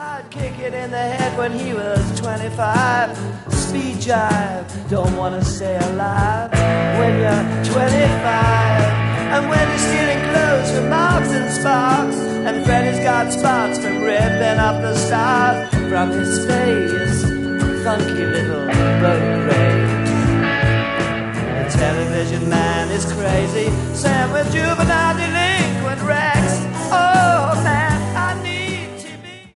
I'd kick it in the head when he was 25. Speed jive, don't wanna stay alive when you're 25. And when you're stealing clothes from Marks and Sparks, and Freddy's got spots from ripping up the stars from his face, funky little boat race. The television man is crazy, Sam with juvenile delay.